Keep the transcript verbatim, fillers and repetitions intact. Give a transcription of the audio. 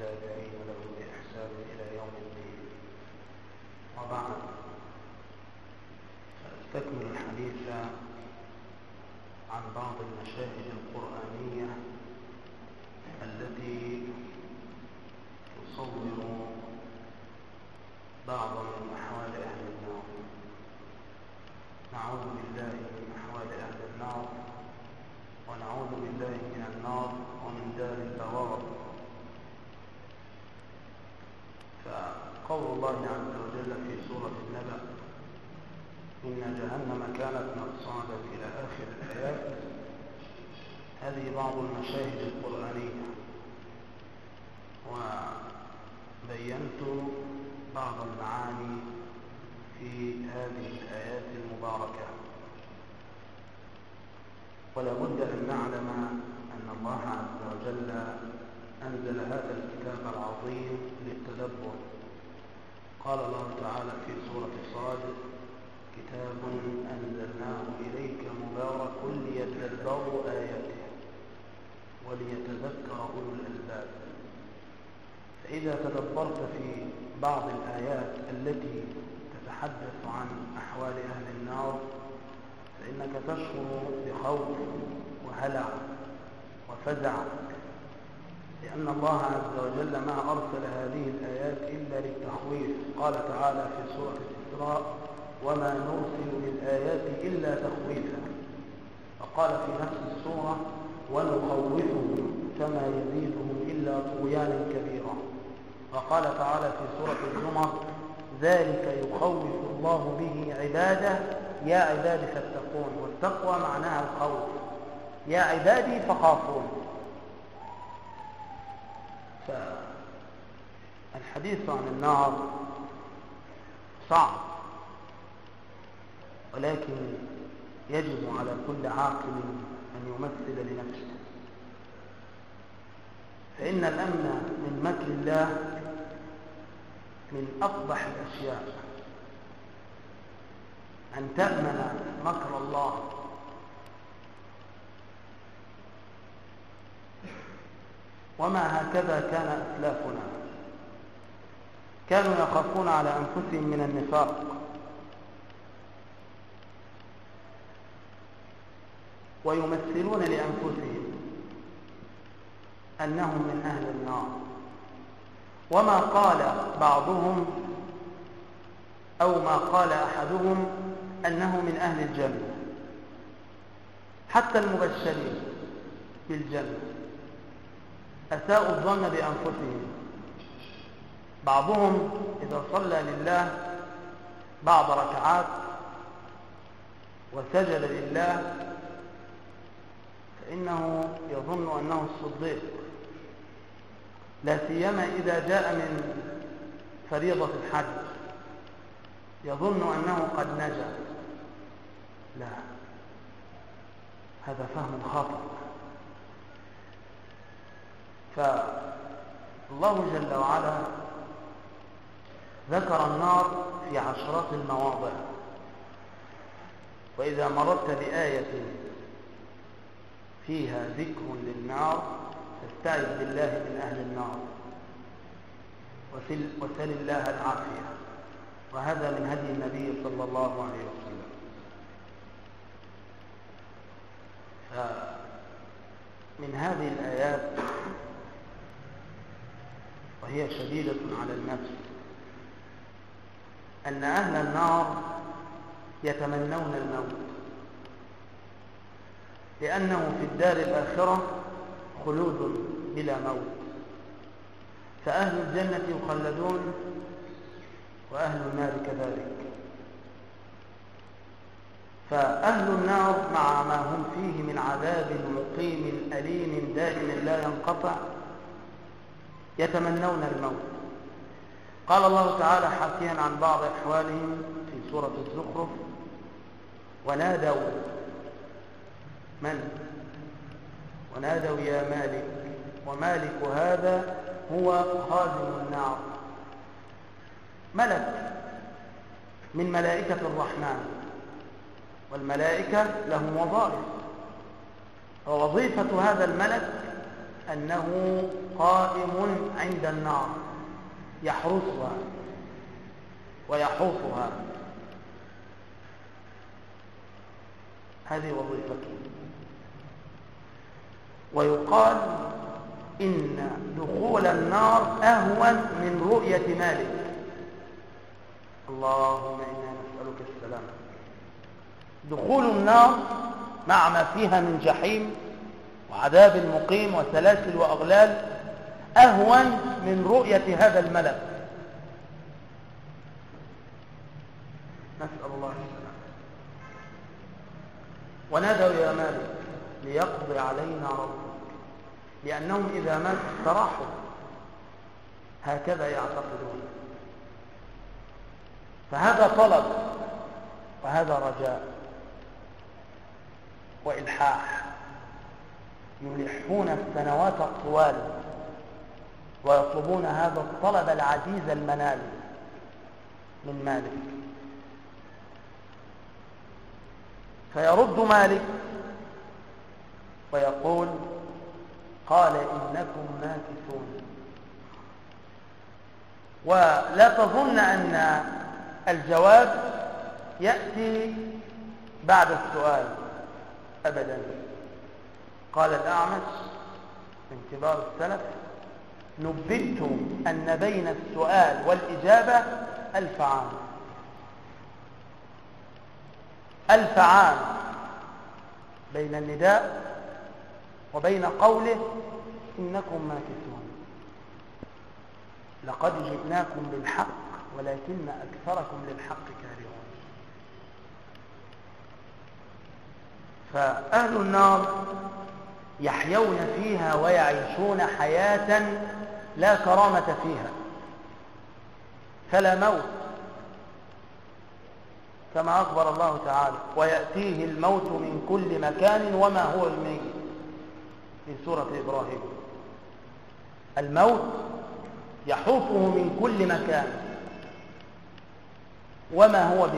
والتابعين له بإحسان إلى يوم الدين. وبعد، سأستكمل الحديث عن بعض المشاهد القرآنية التي تصور بعض من أحوال أهل النار. نعوذ بالله من أحوال أهل النار، ونعوذ بالله من النار ومن دار البوار. فقول الله عز وجل في سورة النبأ: إن جهنم كانت مرصادا إلى آخر الآيات. هذه بعض المشاهد القرآنية، وبينت بعض المعاني في هذه الآيات المباركة. ولا بد أن نعلم أن الله عز وجل أنزل هذا الكتاب العظيم للتدبر. قال الله تعالى في سورة صاد: كتاب أنزلناه إليك مبارك ليدبروا آياته وليتذكر أولو الألباب. فإذا تدبرت في بعض الآيات التي تتحدث عن أحوال أهل النار فإنك تشعر بخوف وهلع وفزع، لأن الله عز وجل ما أرسل هذه الآيات إلا للتخويف. قال تعالى في سورة الإسراء: وما نرسل بالآيات إلا تخويفا. فقال في نفس السورة: ونخوفهم فما يزيدهم إلا طغيانا كبيرا. وقال تعالى في سورة الزمر: ذلك يخوف الله به عباده يا عبادي فاتقون. والتقوى معناها الخوف، يا عبادي فخافون. فالحديث عن النار صعب، ولكن يجب على كل عاقل أن يمثل لنفسه، فإن الأمن من مكر الله من أقبح الأشياء. أن تأمن مكر الله. وما هكذا كان أسلافنا، كانوا يخافون على أنفسهم من النفاق، ويمثلون لأنفسهم أنهم من أهل النار. وما قال بعضهم أو ما قال أحدهم أنه من أهل الجنة، حتى المبشرين بالجنة أساءوا الظن بأنفسهم. بعضهم إذا صلى لله بعض ركعات وسجد لله فإنه يظن أنه الصديق، لا سيما إذا جاء من فريضة الحج يظن أنه قد نجا. لا، هذا فهم خاطئ. فالله جل وعلا ذكر النار في عشرات المواضع. وإذا مررت بآية فيها ذكر للنار فاستعذ بالله من أهل النار وسل الله العافية. وهذا من هدي النبي صلى الله عليه وسلم. فمن هذه الآيات، وهي شديدة على النفس، أن أهل النار يتمنون الموت، لأنه في الدار الآخرة خلود بلا موت. فأهل الجنة يخلدون وأهل النار كذلك. فأهل النار مع ما هم فيه من عذاب مقيم أليم دائم لا ينقطع يتمنون الموت. قال الله تعالى حكيا عن بعض أحوالهم في سورة الزخرف: ونادوا من؟ ونادوا يا مالك. ومالك هذا هو خازن النار، ملك من ملائكة الرحمن، والملائكة لهم وظائف، ووظيفة هذا الملك أنه قائم عند النار يحرسها ويحوطها، هذه وظيفته. ويقال إن دخول النار أهون من رؤية مالك. اللهم إنا نسألك السلامة. دخول النار مع ما فيها من جحيم وعذاب مقيم وسلاسل وأغلال أهون من رؤية هذا الملك. نسأل الله السلامة. ونادوا يا مالك ليقضي علينا ربك، لأنهم إذا مات استراحوا، هكذا يعتقدون. فهذا طلب وهذا رجاء وإلحاح، يلحون السنوات الطوال ويطلبون هذا الطلب العزيز المنال من مالك. فيرد مالك ويقول: قال إنكم ماكثون. ولا تظن أن الجواب يأتي بعد السؤال أبدا. قال الأعمش من كبار السلف: نبئت أن بين السؤال والإجابة ألف عام. ألف عام بين النداء وبين قوله إنكم ماكثون. لقد جئناكم بالحق ولكن أكثركم للحق كارهون. فأهل النار يحيون فيها ويعيشون حياة لا كرامة فيها، فلا موت كما أخبر الله تعالى: ويأتيه الموت من كل مكان وما هو بميت، في سورة إبراهيم. الموت يحوطه من كل مكان وما هو